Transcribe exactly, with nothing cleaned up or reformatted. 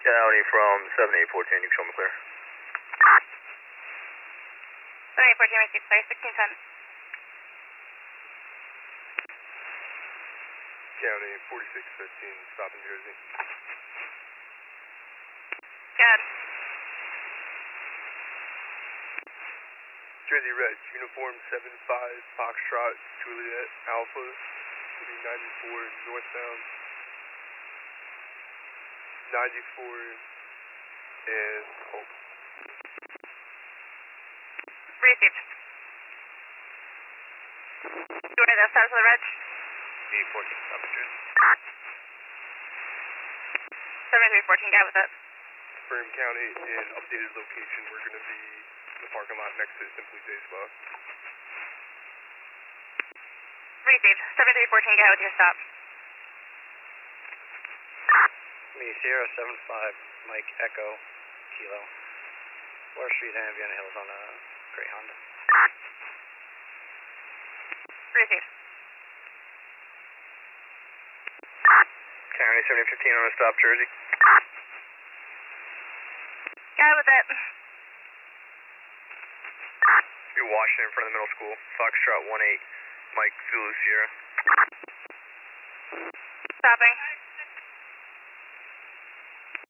County from seven eight fourteen, you can show me clear. seven eight fourteen, receive clear, sixteen ten. County forty-six fifteen, stop in Jersey. Good. Jersey Red, uniform seven five, Foxtrot, Juliet, Alpha, city ninety-four, northbound, ninety-four, and Hope. Received. Do you want the status of the reg? D fourteen, stop in Jersey. seven three fourteen, guy with it. Firm County, in updated location, we're going to be in the parking lot next to Simply J Spa. Received. seven three fourteen, guy with your stop. Me, Sierra seven five, Mike Echo, Kilo. Water Street and Vienna Hills on a gray Honda. Received. County seventy fifteen on a stop, Jersey. Guy with it. You're Washington in front of the middle school. Foxtrot one eight, Mike Zulu Sierra. Stopping.